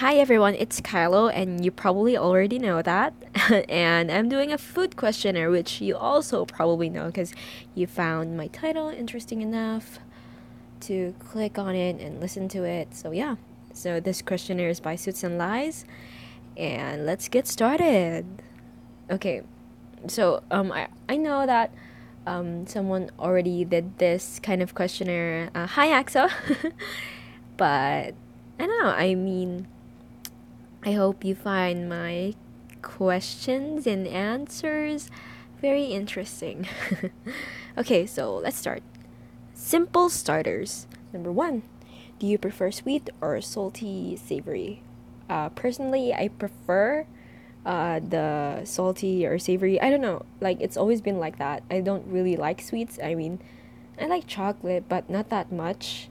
Hi everyone, it's Kylo, and you probably already know that. And I'm doing a food questionnaire, which you also probably know because you found my title interesting enough to click on it and listen to it. So, yeah. So, this questionnaire is by Suits and Lies, and let's get started. Okay, so I know that someone already did this kind of questionnaire. Hi, Axel. But I don't know, I mean, I hope you find my questions and answers very interesting. Okay, so let's start. Simple starters. Number one, do you prefer sweet or salty savory? Personally, I prefer the salty or savory. I don't know. Like, it's always been like that. I don't really like sweets. I mean, I like chocolate, but not that much.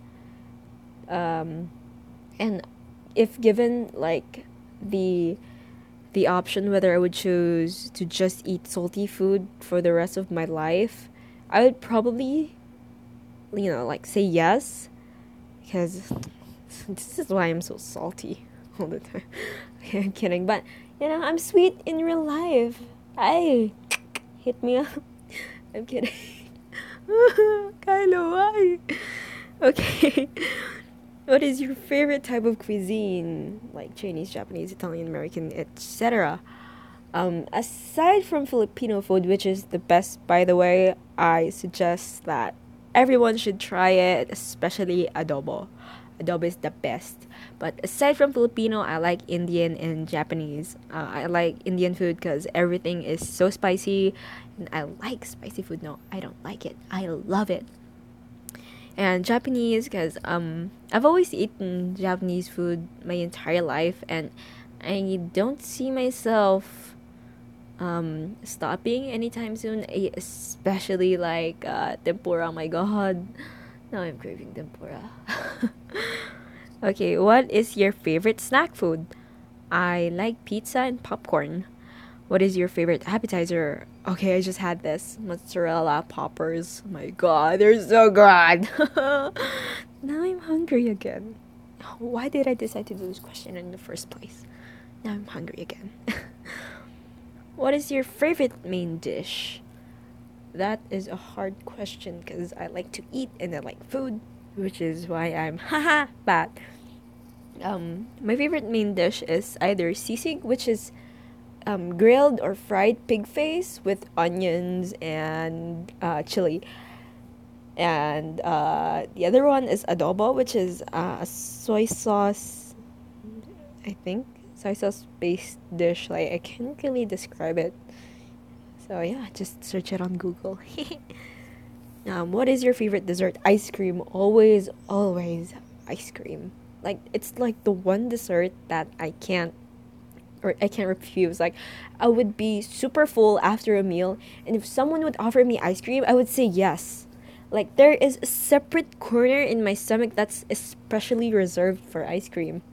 And if given like the the option whether I would choose to just eat salty food for the rest of my life, I would probably, like say yes, because this is why I'm so salty all the time. Okay, I'm kidding, but I'm sweet in real life. I hit me up. I'm kidding. Kylo, why? Okay. What is your favorite type of cuisine? Like Chinese, Japanese, Italian, American, etc. Aside from Filipino food, which is the best, by the way, I suggest that everyone should try it, especially adobo. Adobo is the best. But aside from Filipino, I like Indian and Japanese. I like Indian food because everything is so spicy. And I like spicy food. No, I don't like it. I love it. And Japanese because I've always eaten Japanese food my entire life, and I don't see myself stopping anytime soon. Especially like tempura. Oh my god, now I'm craving tempura. Okay, what is your favorite snack food? I like pizza and popcorn. What is your favorite appetizer? Okay, I just had this mozzarella poppers. Oh my god, they're so good. Now I'm hungry again. Why did I decide to do this question in the first place? Now I'm hungry again. What is your favorite main dish? That is a hard question because I like to eat and I like food, which is why I'm haha bad. My favorite main dish is either sisig, which is grilled or fried pig face with onions and chili. And the other one is adobo, which is a soy sauce, I think. Soy sauce based dish. Like, I can't really describe it. So, yeah, just search it on Google. What is your favorite dessert? Ice cream. Always, always ice cream. Like, it's like the one dessert that I can't refuse. Like, I would be super full after a meal, and if someone would offer me ice cream, I would say yes. Like, there is a separate corner in my stomach that's especially reserved for ice cream.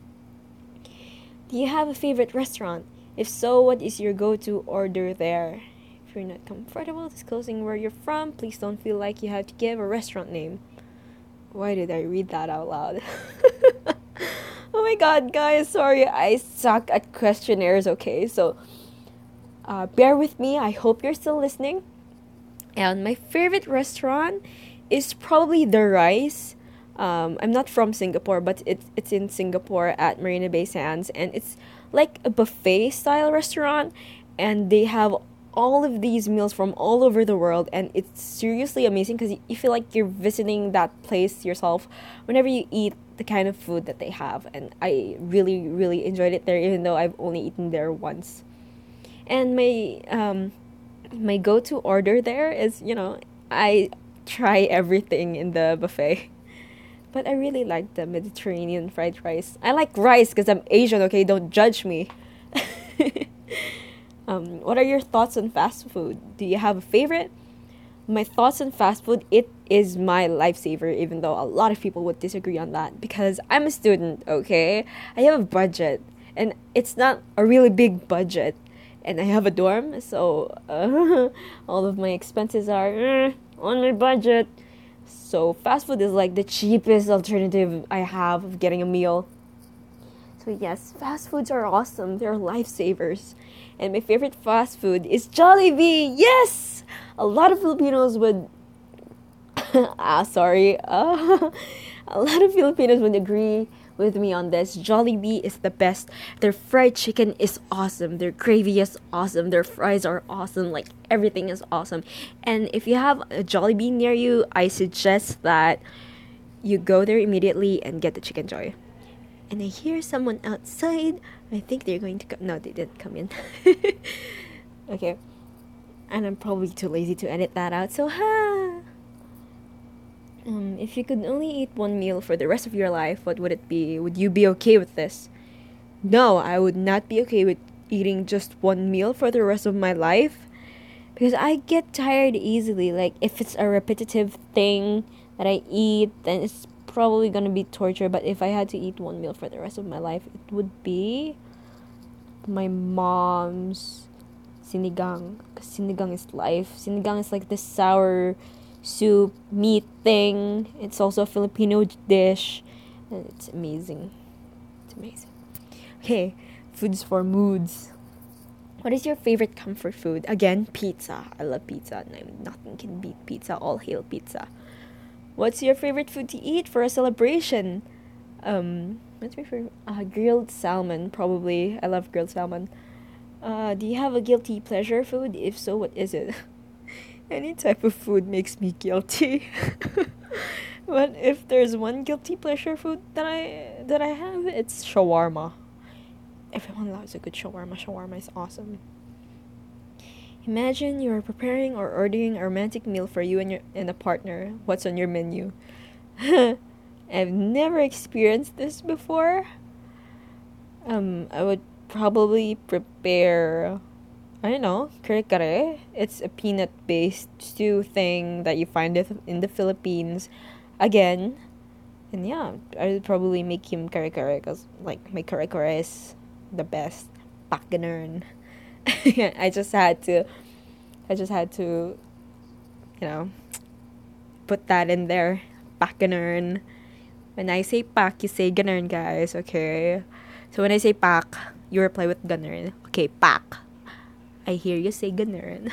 Do you have a favorite restaurant? If so, what is your go to order there? If you're not comfortable disclosing where you're from, please don't feel like you have to give a restaurant name. Why did I read that out loud? Oh my god, guys, sorry, I suck at questionnaires, okay? So, bear with me. I hope you're still listening. And my favorite restaurant is probably The Rice. I'm not from Singapore, but it's in Singapore at Marina Bay Sands, and it's like a buffet style restaurant, and they have all of these meals from all over the world, and it's seriously amazing because you feel like you're visiting that place yourself whenever you eat the kind of food that they have, and I really really enjoyed it there, even though I've only eaten there once. And my go-to order there is, I try everything in the buffet. But I really like the Mediterranean fried rice. I like rice because I'm Asian, okay? Don't judge me. What are your thoughts on fast food? Do you have a favorite? My thoughts on fast food, it is my lifesaver, even though a lot of people would disagree on that because I'm a student, okay? I have a budget, and it's not a really big budget. And I have a dorm, so all of my expenses are on my budget. So fast food is like the cheapest alternative I have of getting a meal. So So yes, fast foods are awesome. They're lifesavers. And my favorite fast food is Jollibee. Yes! A lot of Filipinos would sorry. A lot of Filipinos would agree with me on this. Jollibee is the best. Their fried chicken is awesome. Their gravy is awesome. Their fries are awesome. Like everything is awesome. And if you have a Jollibee near you, I suggest that you go there immediately and get the chicken joy. And I hear someone outside. I think they're going to come. No, they didn't come in. Okay. And I'm probably too lazy to edit that out. So, if you could only eat one meal for the rest of your life, what would it be? Would you be okay with this? No, I would not be okay with eating just one meal for the rest of my life. Because I get tired easily. Like, if it's a repetitive thing that I eat, then it's probably gonna be torture. But if I had to eat one meal for the rest of my life, it would be my mom's sinigang. 'Cause sinigang is life. Sinigang is like this sour soup, meat thing. It's also a Filipino dish. And it's amazing. It's amazing. Okay, foods for moods. What is your favorite comfort food? Again, pizza. I love pizza. Nothing can beat pizza. All hail pizza. What's your favorite food to eat for a celebration? What's my favorite? Grilled salmon, probably. I love grilled salmon. Do you have a guilty pleasure food? If so, what is it? Any type of food makes me guilty. But if there's one guilty pleasure food that I have, it's shawarma. Everyone loves a good shawarma. Shawarma is awesome. Imagine you're preparing or ordering a romantic meal for you and a partner. What's on your menu? I've never experienced this before. I would probably prepare, I don't know, kare-kare. It's a peanut-based stew thing that you find in the Philippines. Again, and yeah, I would probably make him kare-kare because, like, my kare-kare is the best. Pakganern. I just had to, put that in there. Pakganern. When I say pak, you say ganern, guys, okay? So when I say pak, you reply with ganern. Okay, pak. I hear you say ganern.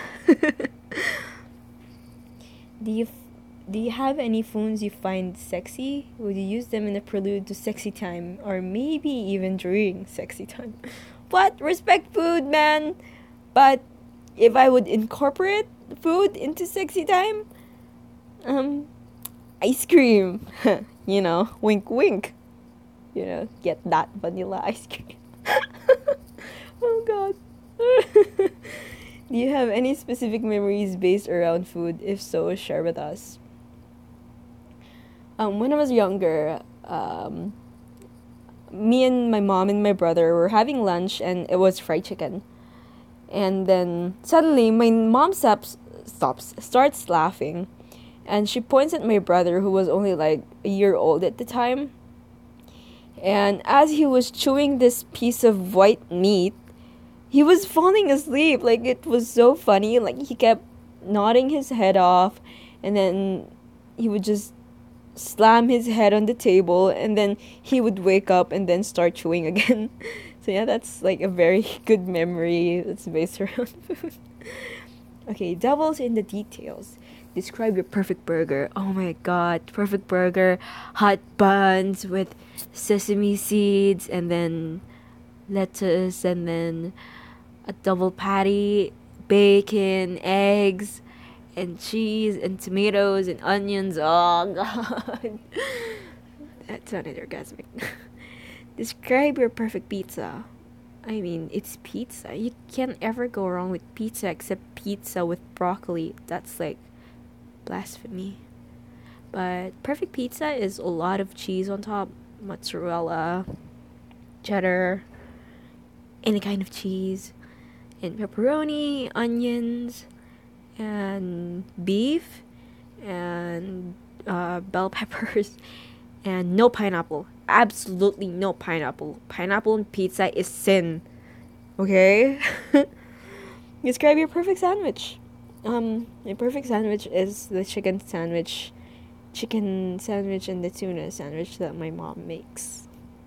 Do you have any phones you find sexy? Would you use them in a prelude to sexy time, or maybe even during sexy time? What? Respect food, man. But if I would incorporate food into sexy time, ice cream. Wink, wink. Get that vanilla ice cream. Oh God. Do you have any specific memories based around food? If so, share with us. When I was younger, me and my mom and my brother were having lunch, and it was fried chicken. And then suddenly my mom starts laughing, and she points at my brother, who was only like a year old at the time. And as he was chewing this piece of white meat, he was falling asleep. Like, it was so funny. Like, he kept nodding his head off, and then he would just slam his head on the table, and then he would wake up and then start chewing again. So yeah, that's like a very good memory that's based around food. Okay, devil's in the details. Describe your perfect burger. Oh my god, perfect burger. Hot buns with sesame seeds, and then lettuce, and then a double patty, bacon, eggs, and cheese, and tomatoes, and onions. Oh god. That sounded orgasmic. Describe your perfect pizza. I mean, it's pizza. You can't ever go wrong with pizza except pizza with broccoli. That's like blasphemy. But perfect pizza is a lot of cheese on top, mozzarella, cheddar, any kind of cheese, and pepperoni, onions, and beef, and bell peppers, and no pineapple. Absolutely no pineapple. Pineapple on pizza is sin. Okay? Describe your perfect sandwich. My perfect sandwich is the chicken sandwich and the tuna sandwich that my mom makes.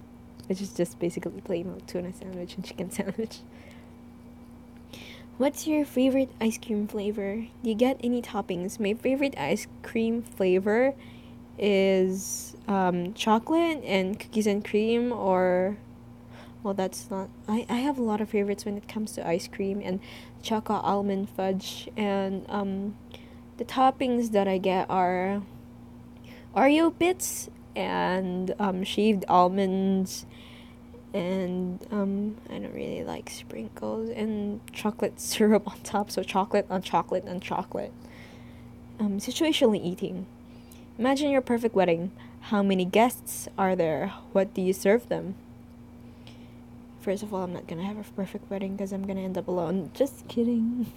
which is just basically plain old tuna sandwich and chicken sandwich. What's your favorite ice cream flavor? Do you get any toppings? My favorite ice cream flavor is chocolate and cookies and cream, or well, that's not. I have a lot of favorites when it comes to ice cream and chocolate almond fudge, and the toppings that I get are Oreo bits and shaved almonds, and I don't really like sprinkles and chocolate syrup on top, so chocolate on chocolate on chocolate. Situationally eating. Imagine your perfect wedding. How many guests are there? What do you serve them? First of all, I'm not gonna have a perfect wedding because I'm gonna end up alone. Just kidding.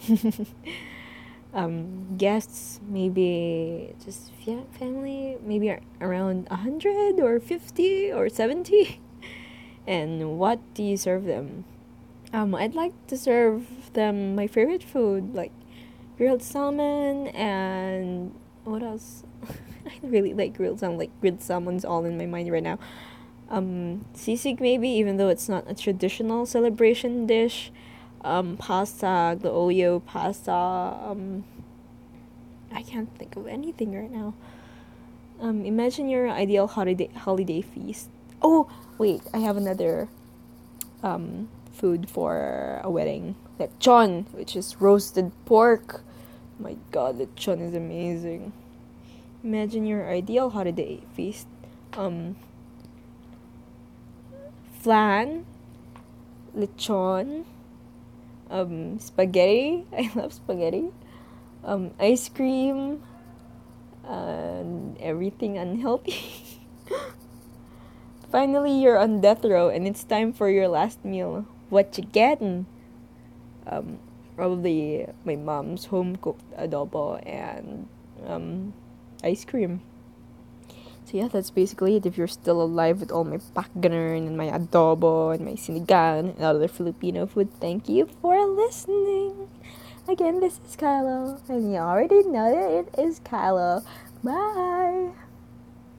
Guests, maybe just family, maybe around 100 or 50 or 70. And what do you serve them? I'd like to serve them my favorite food, like grilled salmon and what else? I really like grilled salmon. Like grilled salmon's all in my mind right now. Sisig maybe, even though it's not a traditional celebration dish. Pasta, the Oyo pasta. I can't think of anything right now. Imagine your ideal holiday feast. Oh, wait, I have another food for a wedding. Lechon, which is roasted pork. My god, lechon is amazing. Imagine your ideal holiday feast. Flan, lechon, spaghetti. I love spaghetti. Ice cream, and everything unhealthy. Finally, you're on death row, and it's time for your last meal. What you getting? Probably my mom's home cooked adobo and ice cream. So yeah, that's basically it. If you're still alive with all my pakganon and my adobo and my sinigang and other Filipino food, thank you for listening. Again, this is Kylo, and you already know that it is Kylo. Bye!